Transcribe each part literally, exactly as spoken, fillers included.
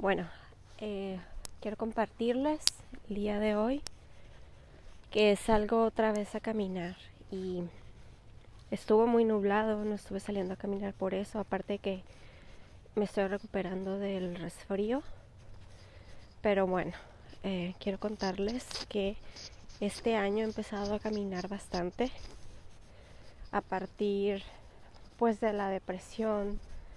Bueno, eh, quiero compartirles el día de hoy que salgo otra vez a caminar y estuvo muy nublado, no estuve saliendo a caminar por eso, aparte que me estoy recuperando del resfrío. Pero bueno, eh, quiero contarles que este año he empezado a caminar bastante a partir pues de la depresión,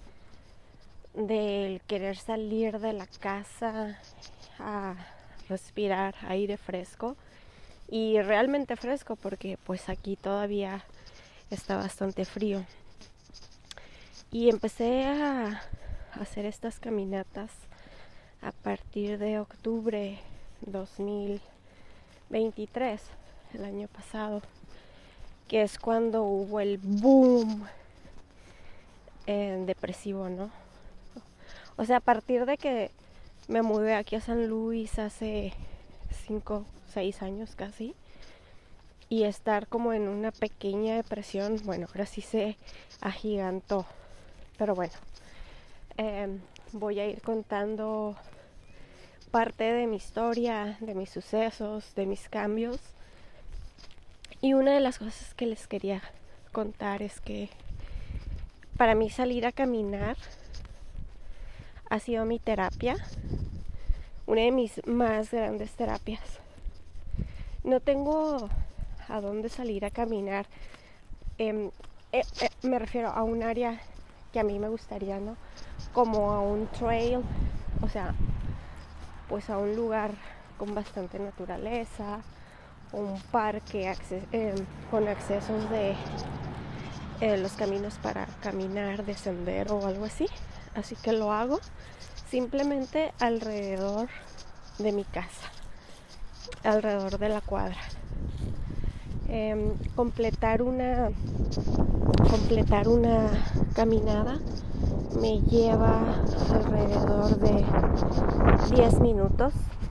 del querer salir de la casa a respirar aire fresco, y realmente fresco porque pues aquí todavía está bastante frío, y empecé a hacer estas caminatas a partir de octubre dos mil veintitrés, el año pasado, que es cuando hubo el boom eh, depresivo, ¿no? O sea, a partir de que me mudé aquí a San Luis hace cinco, seis años casi, y estar como en una pequeña depresión, bueno, ahora sí se agigantó. Pero bueno, eh, voy a ir contando parte de mi historia, de mis sucesos, de mis cambios. Y una de las cosas que les quería contar es que para mí salir a caminar ha sido mi terapia, una de mis más grandes terapias. No tengo a dónde salir a caminar, eh, eh, eh, me refiero a un área que a mí me gustaría, ¿no? Como a un trail, o sea, pues a un lugar con bastante naturaleza, un parque acces- eh, con accesos de eh, los caminos para caminar, de sendero o algo así. Así que lo hago simplemente alrededor de mi casa, alrededor de la cuadra. Eh, completar una completar una caminada me lleva alrededor de diez minutos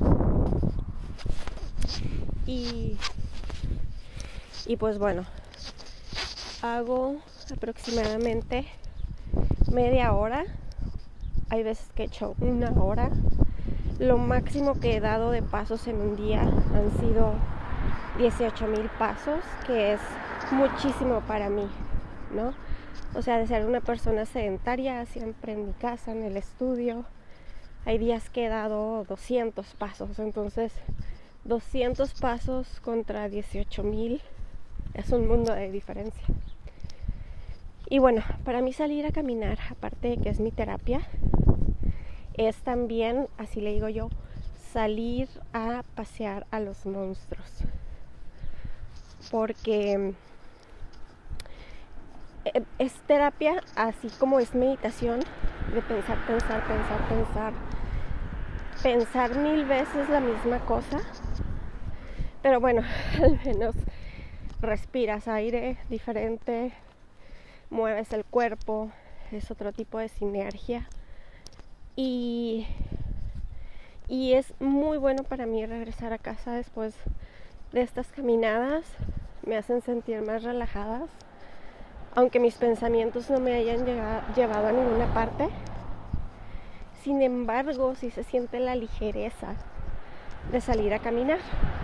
y, y pues bueno, hago aproximadamente media hora. Hay veces que he hecho una hora. Lo máximo que he dado de pasos en un día han sido dieciocho mil pasos, que es muchísimo para mí, ¿no? O sea, de ser una persona sedentaria, siempre en mi casa, en el estudio, hay días que he dado doscientos pasos. Entonces, doscientos pasos contra dieciocho mil es un mundo de diferencia. Y bueno, para mí salir a caminar, aparte de que es mi terapia, es también, así le digo yo, salir a pasear a los monstruos. Porque es terapia, así como es meditación, de pensar, pensar, pensar, pensar, pensar mil veces la misma cosa. Pero bueno, al menos respiras aire diferente, mueves el cuerpo, es otro tipo de sinergia. Y, y es muy bueno para mí regresar a casa después de estas caminadas. Me hacen sentir más relajadas, aunque mis pensamientos no me hayan llegado, llevado a ninguna parte. Sin embargo, sí se siente la ligereza de salir a caminar.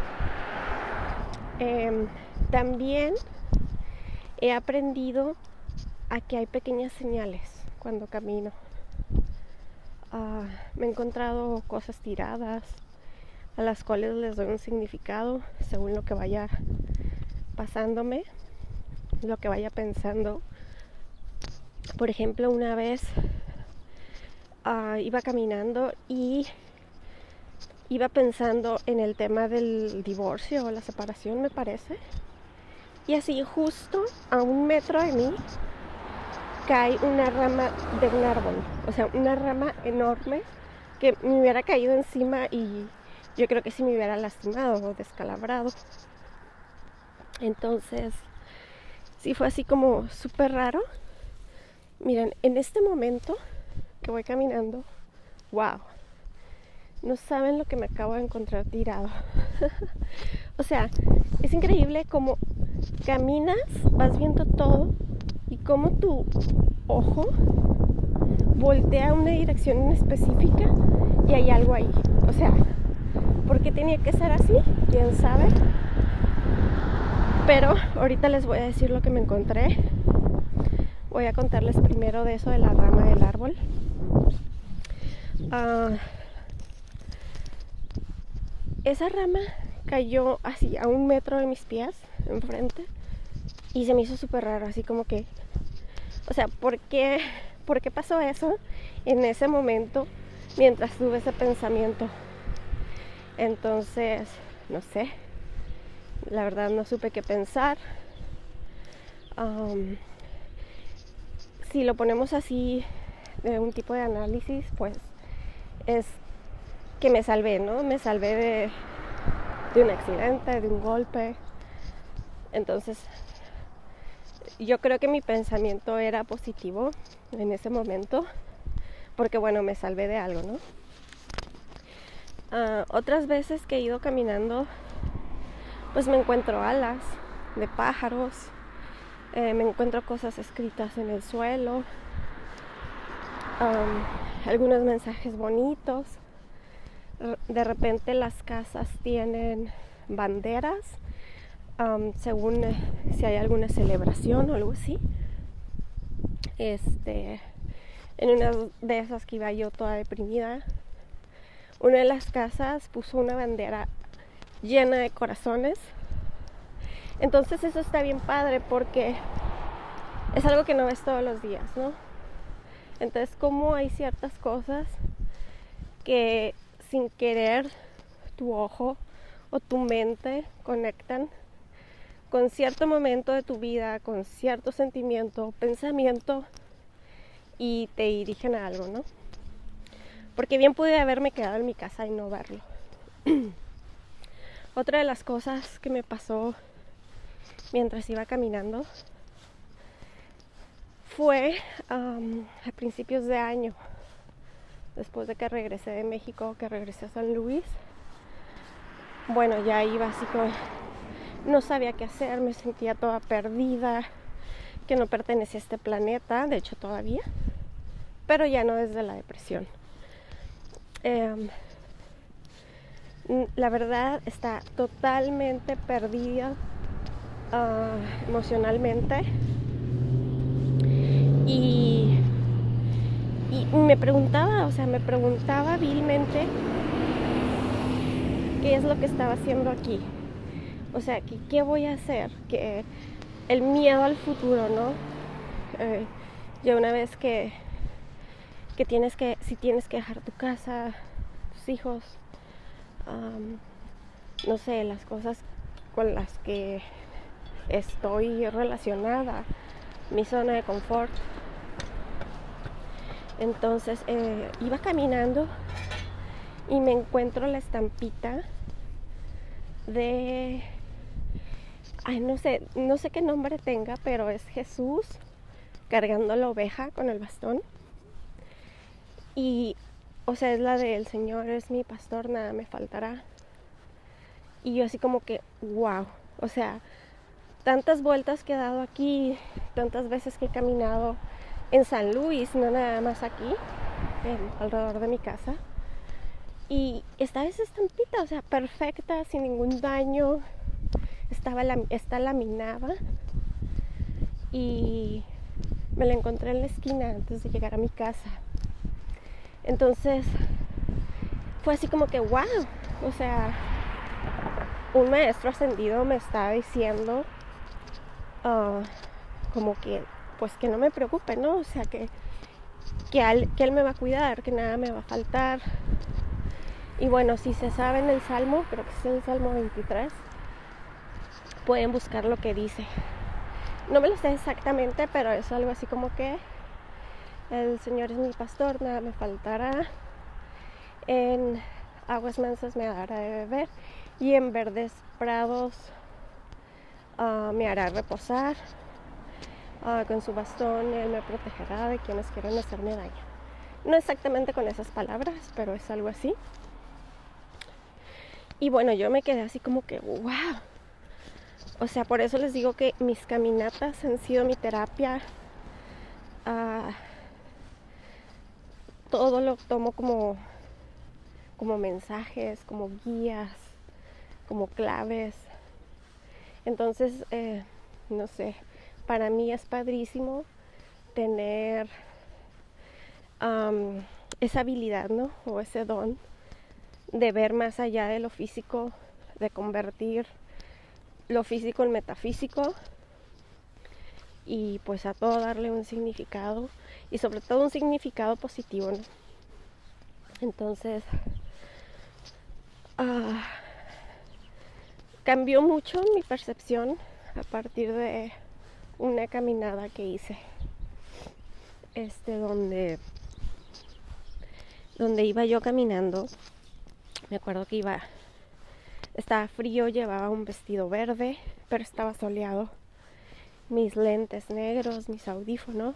Eh, también he aprendido a que hay pequeñas señales cuando camino. Uh, me he encontrado cosas tiradas a las cuales les doy un significado según lo que vaya pasándome, lo que vaya pensando. Por ejemplo, una vez uh, iba caminando y iba pensando en el tema del divorcio o la separación, me parece, y así justo a un metro de mí cae una rama de un árbol, o sea, una rama enorme que me hubiera caído encima y yo creo que sí me hubiera lastimado o descalabrado. Entonces, sí fue así como súper raro. Miren, en este momento que voy caminando, wow, no saben lo que me acabo de encontrar tirado. O sea, es increíble cómo caminas, vas viendo todo y cómo tu ojo volteé a una dirección en específica y hay algo ahí. O sea, ¿por qué tenía que ser así? ¿Quién sabe? Pero ahorita les voy a decir lo que me encontré. Voy a contarles primero de eso de la rama del árbol. Uh, esa rama cayó así a un metro de mis pies enfrente y se me hizo súper raro, así como que, o sea, ¿por qué, ¿por qué pasó eso en ese momento mientras tuve ese pensamiento? Entonces, no sé, la verdad no supe qué pensar. Um, si lo ponemos así de un tipo de análisis, pues es que me salvé, ¿no? Me salvé de, de un accidente, de un golpe. Entonces, yo creo que mi pensamiento era positivo en ese momento, porque bueno, me salvé de algo, ¿no? Uh, otras veces que he ido caminando, pues me encuentro alas de pájaros, eh, me encuentro cosas escritas en el suelo, um, algunos mensajes bonitos. De repente las casas tienen banderas, um, según eh, si hay alguna celebración o algo así. Este, en una de esas que iba yo toda deprimida, una de las casas puso una bandera llena de corazones. Entonces eso está bien padre porque es algo que no ves todos los días, ¿no? Entonces, como hay ciertas cosas que sin querer tu ojo o tu mente conectan con cierto momento de tu vida, con cierto sentimiento, pensamiento y te dirigen a algo, ¿no? Porque bien pude haberme quedado en mi casa y no verlo. Otra de las cosas que me pasó mientras iba caminando fue um, a principios de año, después de que regresé de México, que regresé a San Luis. Bueno, ya iba así como, no sabía qué hacer, me sentía toda perdida, que no pertenecía a este planeta, de hecho todavía, pero ya no desde la depresión. Eh, la verdad está totalmente perdida uh, emocionalmente y, y me preguntaba, o sea, me preguntaba vilmente qué es lo que estaba haciendo aquí, o sea, que, qué voy a hacer, que el miedo al futuro, ¿no? Eh, ya una vez que que tienes que, si tienes que dejar tu casa, tus hijos, um, no sé, las cosas con las que estoy relacionada, mi zona de confort. Entonces eh, iba caminando y me encuentro la estampita de, ay, no sé, no sé qué nombre tenga, pero es Jesús cargando la oveja con el bastón. Y, o sea, es la de el Señor es mi pastor, nada me faltará. Y yo así como que, wow, o sea, tantas vueltas que he dado aquí, tantas veces que he caminado en San Luis, no nada más aquí, en, alrededor de mi casa. Y estaba esa estampita, o sea, perfecta, sin ningún daño, estaba la, está laminada. Y me la encontré en la esquina antes de llegar a mi casa. Entonces fue así como que wow, o sea, un maestro ascendido me está diciendo uh, como que pues que no me preocupe, ¿no? O sea, que, que, al, que él me va a cuidar, que nada me va a faltar. Y bueno, si se sabe en el Salmo, creo que es el Salmo veintitrés, pueden buscar lo que dice. No me lo sé exactamente, pero es algo así como que el Señor es mi pastor, nada me faltará. En aguas mansas me dará de beber y en verdes prados uh, me hará reposar. Uh, con su bastón Él me protegerá de quienes quieran hacerme daño. No exactamente con esas palabras, pero es algo así. Y bueno, yo me quedé así como que wow. O sea, por eso les digo que mis caminatas han sido mi terapia. Uh, todo lo tomo como, como mensajes, como guías, como claves. Entonces, eh, no sé, para mí es padrísimo tener um, esa habilidad, ¿no? O ese don de ver más allá de lo físico, de convertir lo físico en metafísico y pues a todo darle un significado y sobre todo un significado positivo, ¿no? Entonces uh, cambió mucho mi percepción a partir de una caminada que hice, este donde donde iba yo caminando. Me acuerdo que iba, estaba frío, llevaba un vestido verde, pero estaba soleado, mis lentes negros, mis audífonos,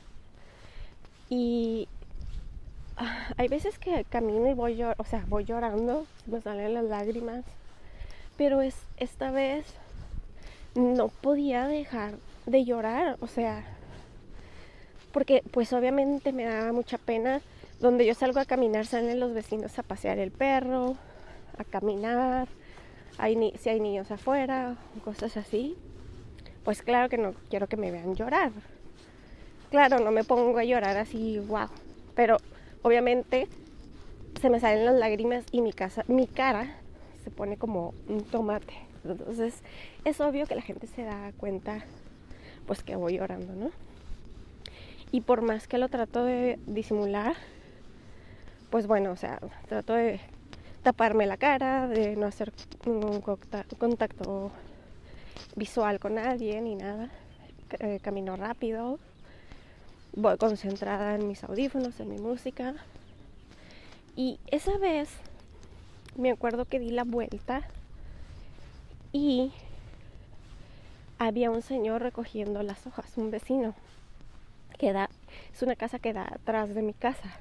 y uh, hay veces que camino y voy, llor- o sea, voy llorando, me salen las lágrimas, pero es, esta vez no podía dejar de llorar, o sea, porque pues obviamente me daba mucha pena. Donde yo salgo a caminar salen los vecinos a pasear el perro, a caminar, hay ni- si hay niños afuera, cosas así. Pues claro que no quiero que me vean llorar. Claro, no me pongo a llorar así, wow. Pero obviamente se me salen las lágrimas y mi, casa, mi cara se pone como un tomate. Entonces es obvio que la gente se da cuenta pues que voy llorando, ¿no? Y por más que lo trato de disimular, pues bueno, o sea, trato de taparme la cara, de no hacer ningún contacto visual con nadie ni nada. Eh, camino rápido, voy concentrada en mis audífonos, en mi música. Y esa vez me acuerdo que di la vuelta y había un señor recogiendo las hojas, un vecino. Que da, es una casa que da atrás de mi casa.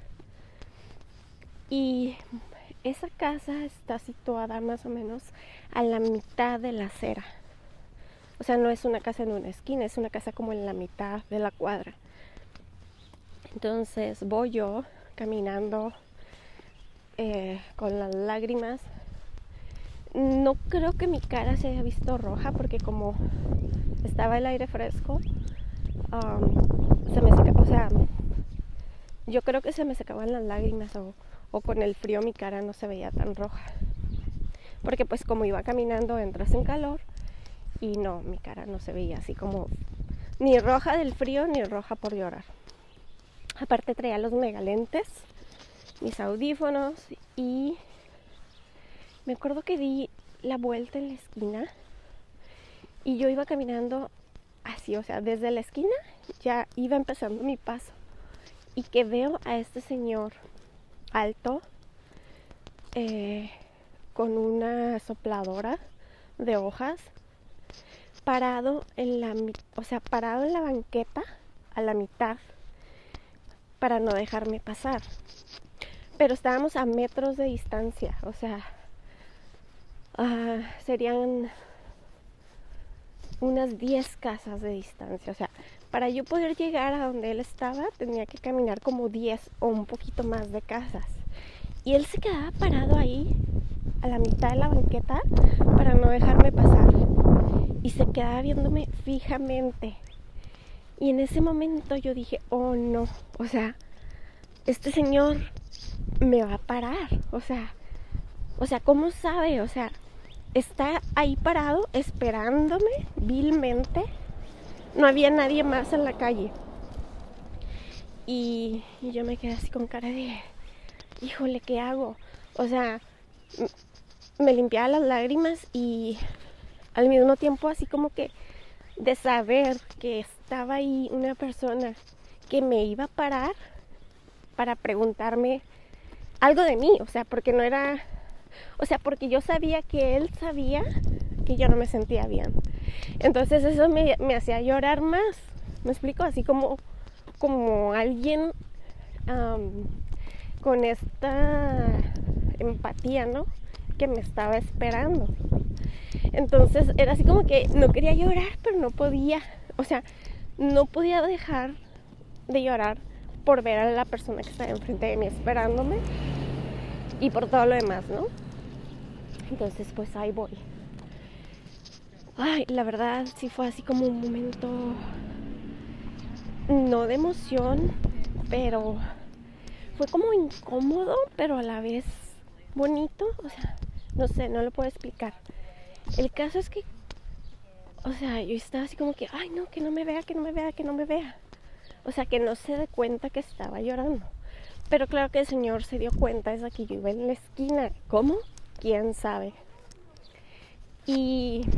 Y esa casa está situada más o menos a la mitad de la acera. O sea, no es una casa en una esquina, es una casa como en la mitad de la cuadra. Entonces voy yo caminando eh, con las lágrimas. No creo que mi cara se haya visto roja porque como estaba el aire fresco, um, se me seca, o sea, yo creo que se me secaban las lágrimas o, o con el frío mi cara no se veía tan roja. Porque pues como iba caminando entras en calor y no, mi cara no se veía así como ni roja del frío ni roja por llorar. Aparte traía los megalentes, mis audífonos y me acuerdo que di la vuelta en la esquina y yo iba caminando así, o sea, desde la esquina ya iba empezando mi paso y que veo a este señor alto eh, con una sopladora de hojas parado en la, o sea, parado en la banqueta a la mitad para no dejarme pasar. Pero estábamos a metros de distancia, o sea, uh, serían unas diez casas de distancia. O sea, para yo poder llegar a donde él estaba, tenía que caminar como diez o un poquito más de casas. Y él se quedaba parado ahí, a la mitad de la banqueta, para no dejarme pasar. Y se quedaba viéndome fijamente. Y en ese momento yo dije, oh no, o sea, este señor me va a parar, o sea, o sea, ¿cómo sabe? O sea, está ahí parado esperándome vilmente. No había nadie más en la calle. Y, y yo me quedé así con cara de, híjole, ¿qué hago? O sea, me limpiaba las lágrimas y al mismo tiempo así como que de saber que estaba ahí una persona que me iba a parar para preguntarme algo de mí, o sea, porque no era, o sea, porque yo sabía que él sabía que yo no me sentía bien. Entonces eso me, me hacía llorar más, ¿me explico? Así como, como alguien um, con esta empatía, ¿no? Que me estaba esperando. Entonces era así como que no quería llorar, pero no podía, o sea, no podía dejar de llorar por ver a la persona que estaba enfrente de mí esperándome y por todo lo demás, ¿no? Entonces pues ahí voy. Ay, la verdad sí fue así como un momento, no de emoción, pero fue como incómodo, pero a la vez bonito. O sea, no sé, no lo puedo explicar. El caso es que, o sea, yo estaba así como que, ay no, que no me vea, que no me vea, que no me vea. O sea, que no se dé cuenta que estaba llorando. Pero claro que el señor se dio cuenta desde que yo iba en la esquina. ¿Cómo? ¿Quién sabe? Y...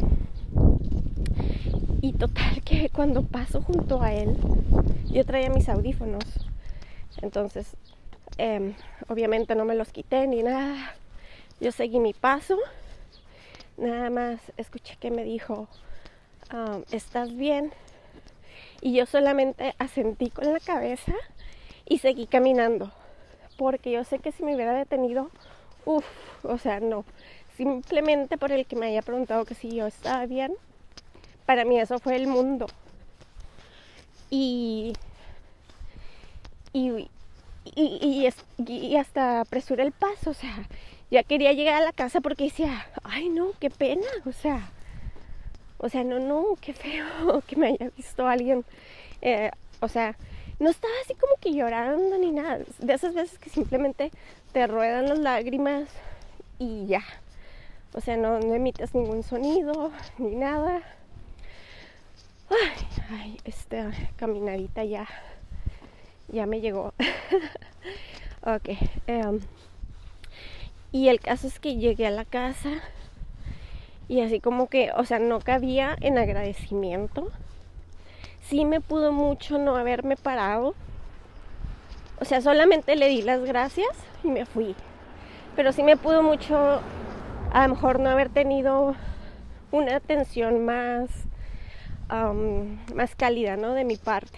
Y total que cuando paso junto a él, yo traía mis audífonos. Entonces, eh, obviamente no me los quité ni nada. Yo seguí mi paso. Nada más escuché que me dijo, um, ¿estás bien? Y yo solamente asentí con la cabeza y seguí caminando. Porque yo sé que si me hubiera detenido, uff, o sea, no. Simplemente por el que me haya preguntado que si yo estaba bien, para mí eso fue el mundo. Y, y, y, y, y hasta apresuré el paso, o sea, ya quería llegar a la casa porque decía, ay no, qué pena, o sea, o sea, no, no, qué feo que me haya visto alguien, eh, o sea, no estaba así como que llorando ni nada, de esas veces que simplemente te ruedan las lágrimas y ya, o sea, no, no emites ningún sonido ni nada. Ay, ay, esta caminadita ya, ya me llegó. Ok. Um, y el caso es que llegué a la casa y así como que, o sea, no cabía en agradecimiento. Sí me pudo mucho no haberme parado. O sea, solamente le di las gracias y me fui. Pero sí me pudo mucho, a lo mejor no haber tenido una atención más... Um, más cálida, ¿no? De mi parte.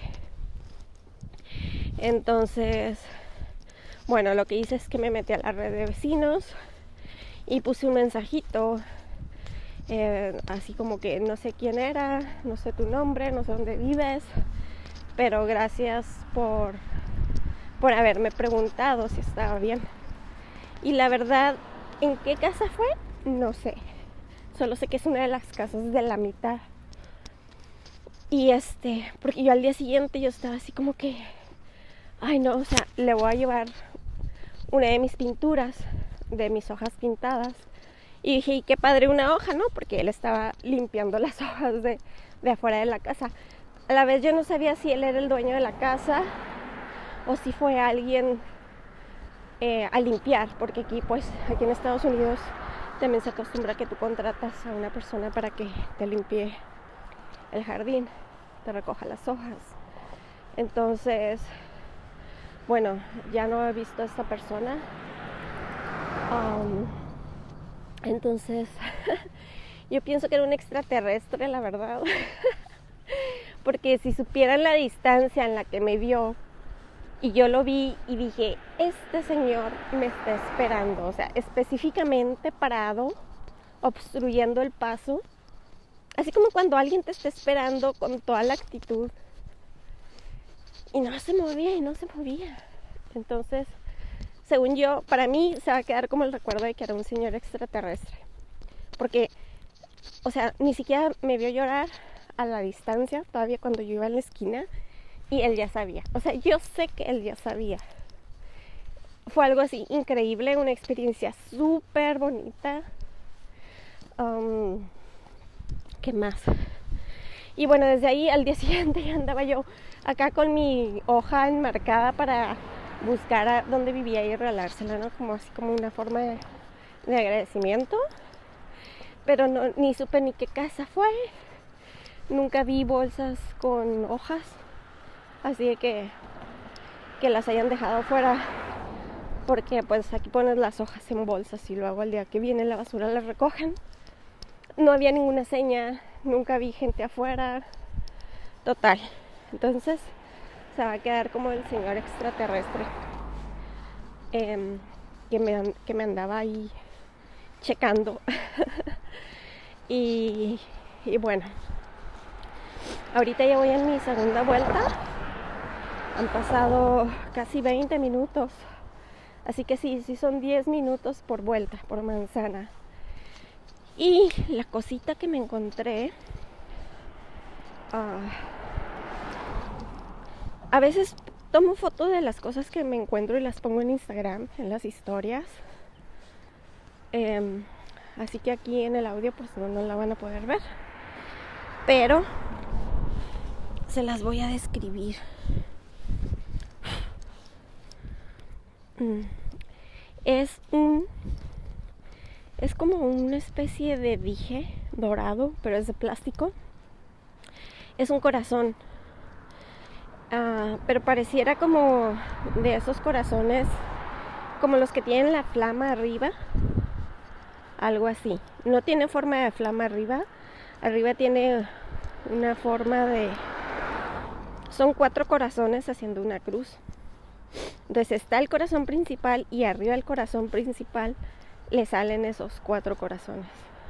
Entonces, bueno, lo que hice es que me metí a la red de vecinos y puse un mensajito, eh, así como que no sé quién era, no sé tu nombre, no sé dónde vives, pero gracias por, por haberme preguntado si estaba bien. Y la verdad, ¿en qué casa fue? No sé. Solo sé que es una de las casas de la mitad. Y este, porque yo al día siguiente yo estaba así como que, ay no, o sea, le voy a llevar una de mis pinturas, de mis hojas pintadas. Y dije, y qué padre una hoja, ¿no? Porque él estaba limpiando las hojas de, de afuera de la casa. A la vez yo no sabía si él era el dueño de la casa o si fue alguien eh, a limpiar, porque aquí pues, aquí en Estados Unidos también se acostumbra que tú contratas a una persona para que te limpie el jardín, te recoja las hojas. Entonces, bueno, ya no he visto a esta persona. Um, entonces, yo pienso que era un extraterrestre, la verdad. Porque si supieran la distancia en la que me vio y yo lo vi y dije, este señor me está esperando, o sea, específicamente parado, obstruyendo el paso. Así como cuando alguien te está esperando con toda la actitud y no se movía y no se movía. Entonces, según yo, para mí se va a quedar como el recuerdo de que era un señor extraterrestre. Porque, o sea, ni siquiera me vio llorar a la distancia, todavía cuando yo iba en la esquina, y él ya sabía. O sea, yo sé que él ya sabía. Fue algo así increíble, una experiencia súper bonita. Um, ¿Qué más? Y bueno, desde ahí al día siguiente ya andaba yo acá con mi hoja enmarcada para buscar a dónde vivía y regalársela, ¿no? Como así como una forma de, de agradecimiento. Pero no, ni supe ni qué casa fue. Nunca vi bolsas con hojas. Así que que las hayan dejado afuera. Porque pues aquí pones las hojas en bolsas y luego al día que viene la basura las recogen. No había ninguna seña, nunca vi gente afuera, total. Entonces se va a quedar como el señor extraterrestre eh, que, me, que me andaba ahí checando. y, y bueno, ahorita ya voy en mi segunda vuelta Han pasado casi veinte minutos. Así que sí, sí son diez minutos por vuelta, por manzana. Y la cosita que me encontré... Uh, a veces tomo fotos de las cosas que me encuentro y las pongo en Instagram, en las historias. Eh, así que aquí en el audio pues no, no la van a poder ver. Pero se las voy a describir. Es un... Es como una especie de dije dorado, pero es de plástico. Es un corazón. Uh, pero pareciera como de esos corazones, como los que tienen la flama arriba. Algo así. No tiene forma de flama arriba. Arriba tiene una forma de... Son cuatro corazones haciendo una cruz. Entonces está el corazón principal y arriba del corazón principal le salen esos cuatro corazones.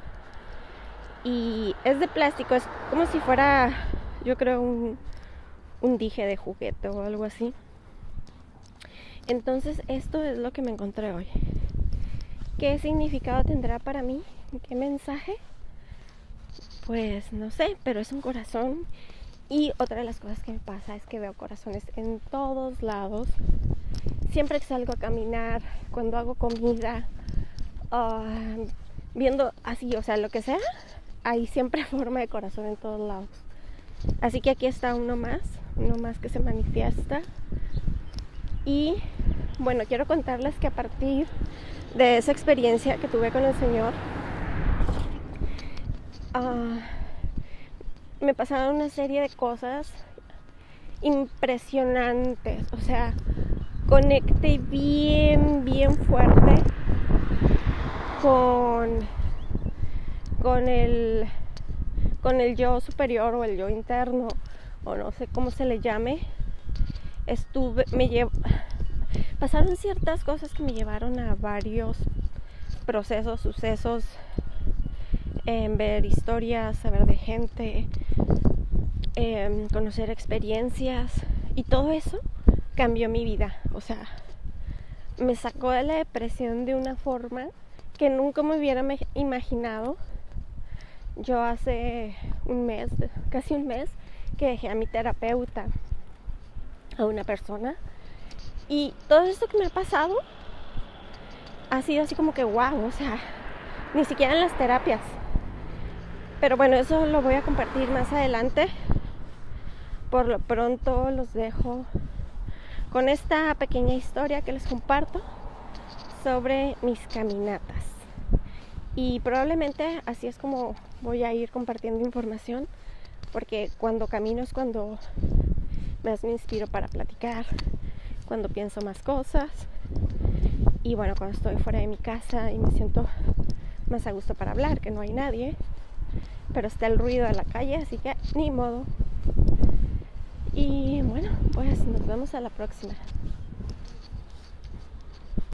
Y es de plástico, es como si fuera, yo creo, un, un dije de juguete o algo así. Entonces esto es lo que me encontré hoy. ¿Qué significado tendrá para mí? ¿Qué mensaje? Pues no sé, pero es un corazón. Y otra de las cosas que me pasa es que veo corazones en todos lados. Siempre que salgo a caminar, cuando hago comida, uh, viendo así, o sea, lo que sea, hay siempre forma de corazón en todos lados. Así que aquí está uno más, uno más que se manifiesta. Y bueno, quiero contarles que a partir de esa experiencia que tuve con el Señor, uh, me pasaron una serie de cosas impresionantes. O sea, conecté bien, bien fuerte con, con el con el yo superior o el yo interno, o no sé cómo se le llame. Estuve, me llevo, pasaron ciertas cosas que me llevaron a varios procesos, sucesos, en ver historias, saber de gente, eh, conocer experiencias, y todo eso cambió mi vida. O sea, me sacó de la depresión de una forma que nunca me hubiera imaginado. Yo hace un mes, casi un mes, que dejé a mi terapeuta, a una persona, y todo esto que me ha pasado ha sido así como que wow, o sea, ni siquiera en las terapias. Pero bueno, eso lo voy a compartir más adelante. Por lo pronto los dejo con esta pequeña historia que les comparto sobre mis caminatas. Y probablemente así es como voy a ir compartiendo información, porque cuando camino es cuando más me inspiro para platicar, cuando pienso más cosas, y bueno, cuando estoy fuera de mi casa y me siento más a gusto para hablar, que no hay nadie, pero está el ruido de la calle, así que ni modo. Y bueno, pues nos vemos a la próxima.